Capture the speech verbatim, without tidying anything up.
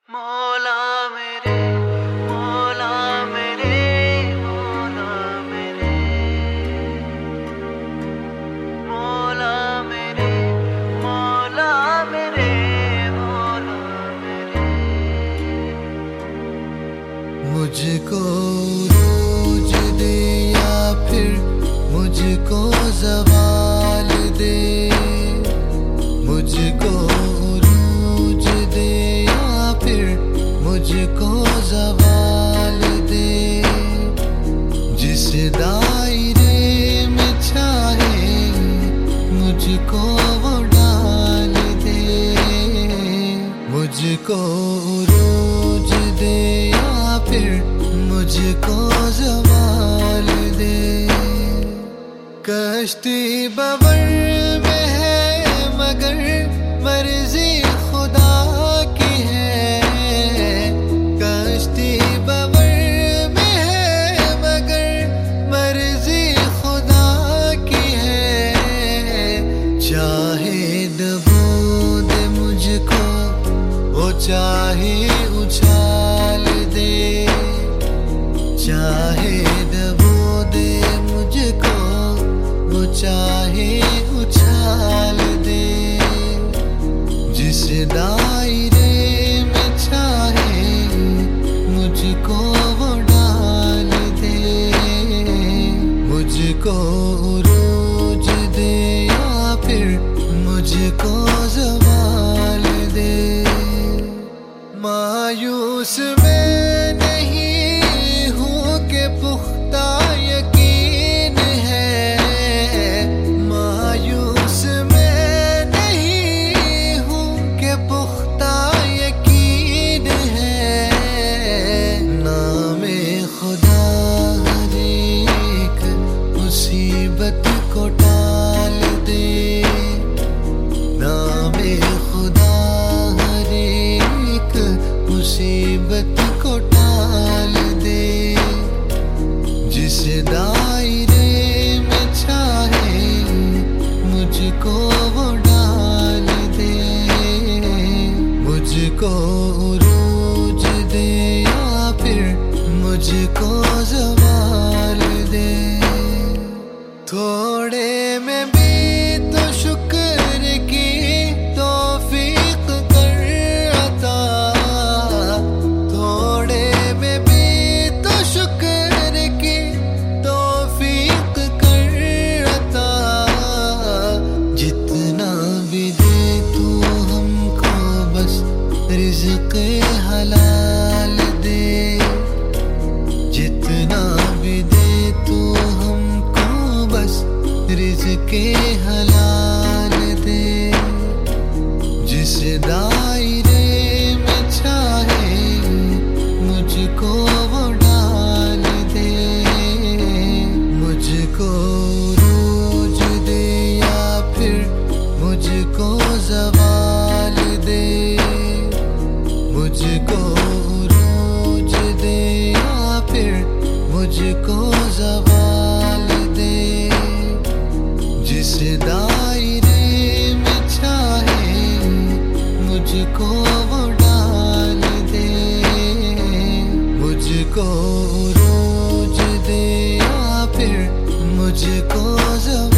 मौला मेरे मौला मेरे मौला मेरे मौला मेरे मौला मेरे मौला मेरे मुझको रोज दे या फिर मुझको ज़वाल दे, मुझको रोज दे या फिर मुझको ज़वाल दे। जिस दायरे में चाहे मुझको वो डाल दे, मुझको रोज दे या फिर मुझको ज़वाल दे। कश्ती बवर में है मगर मर्जी खुदा की है, कश्ती बवर में है मगर मर्जी खुदा की है। चाहे दबो दे मुझको वो चाहे उछाल दे, चाहे दबो दे मुझको वो चाहे उछाल दे। जिस दायरे में चाहे मुझको वो डाल दे, मुझको रोज दे या फिर मुझको ज़वाल दे। मायूस मैं नहीं हूँ के पुख्ता यकीन है, मायूस मैं नहीं हूँ के पुख्ता यकीन है। नामे खुदा हर एक मुसीबत को टाल दे, नामे खुदा हर एक मुसीबत को टाल दे। जिस दायरे में चाहे मुझको वो डाल दे, मुझको रोज दे या फिर मुझको ज़वाल दे। थोड़े में भी तो शुक्र की तौफीक कर अता, थोड़े में भी तो शुक्र की तौफीक कर अता। जितना भी दे तू हमको बस रिज़्क़ हलाल दे, जितना भी दे तू हमको बस रिज़्क़ हलाल दे। जिस दायरे में चाहे मुझको वो डाल दे, मुझको रोज दे या फिर मुझको ज़वाल दे, मुझको रोज दे या फिर मुझको ज़वाल दे। जिस दायरे में चाहे मुझको वो डाल दे, मुझको रोज दे या फिर मुझको ज़वाल